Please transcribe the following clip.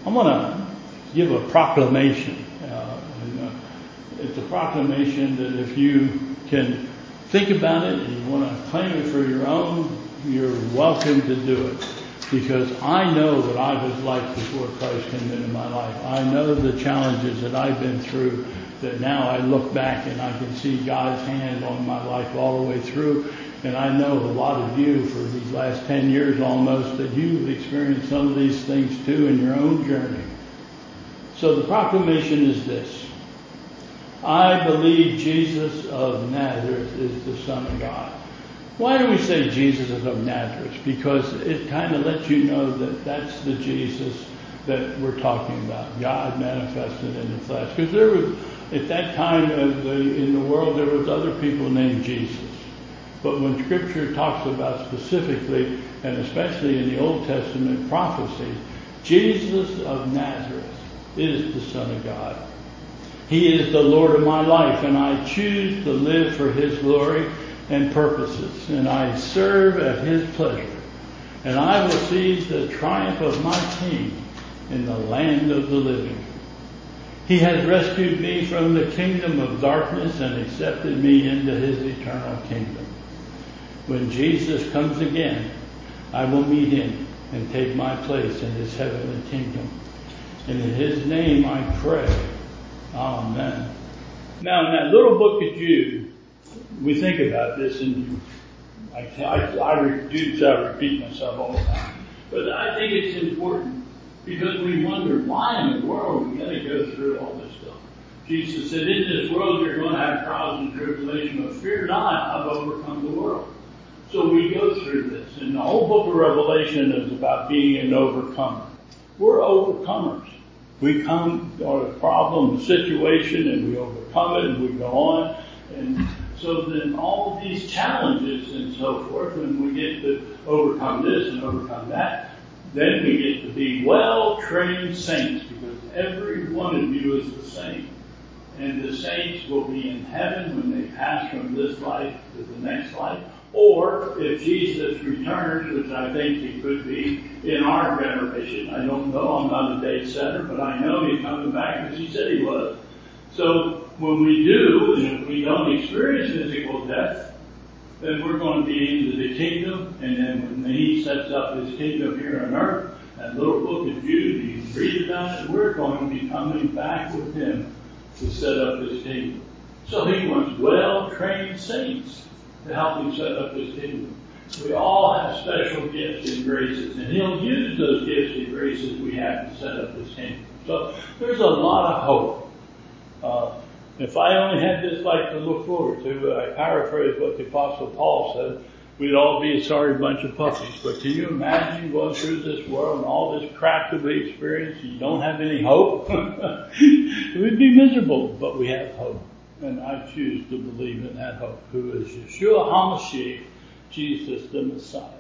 I want to give a proclamation. It's a proclamation that if you can think about it and you want to claim it for your own, you're welcome to do it. Because I know what I was like before Christ came into my life. I know the challenges that I've been through, that now I look back and I can see God's hand on my life all the way through. And I know a lot of you for these last 10 years almost that you've experienced some of these things too in your own journey. So the proclamation is this. I believe Jesus of Nazareth is the Son of God. Why do we say Jesus is of Nazareth? Because it kind of lets you know that that's the Jesus that we're talking about. God manifested in the flesh. Because there was, at that time in the world, there was other people named Jesus. But when Scripture talks about specifically, and especially in the Old Testament prophecy, Jesus of Nazareth is the Son of God. He is the Lord of my life, and I choose to live for His glory and purposes, and I serve at His pleasure. And I will see the triumph of my King in the land of the living. He has rescued me from the kingdom of darkness and accepted me into His eternal kingdom. When Jesus comes again, I will meet Him and take my place in His heavenly kingdom. And in His name I pray. Amen. Now in that little book of Jude, we think about this, and I repeat myself all the time. But I think it's important because we wonder why in the world are we going to go through all this stuff. Jesus said, in this world you're going to have trials and tribulation, but fear not, I've overcome the world. So we go through this. And the whole book of Revelation is about being an overcomer. We're overcomers. We come on a problem, a situation, and we overcome it, and we go on. And so then all of these challenges and so forth, when we get to overcome this and overcome that, then we get to be well-trained saints, because every one of you is the saint. And the saints will be in heaven when they pass from this life to the next life. Or if Jesus returns, which I think He could be in our generation. I don't know, I'm not a date setter, but I know He's coming back because He said He was. So when we do, and if we don't experience physical death, then we're going to be into the kingdom. And then when He sets up His kingdom here on earth, that little book of Jude, you read about it, we're going to be coming back with Him to set up His kingdom. So He wants well-trained saints to help Him set up His kingdom. We all have special gifts and graces, and He'll use those gifts and graces we have to set up His kingdom. So there's a lot of hope. If I only had this life to look forward to, I paraphrase what the Apostle Paul said, we'd all be a sorry bunch of puppies. But can you imagine going through this world and all this crap that we experience, and you don't have any hope? We'd be miserable, but we have hope. And I choose to believe in that hope, who is Yeshua HaMashiach, Jesus the Messiah.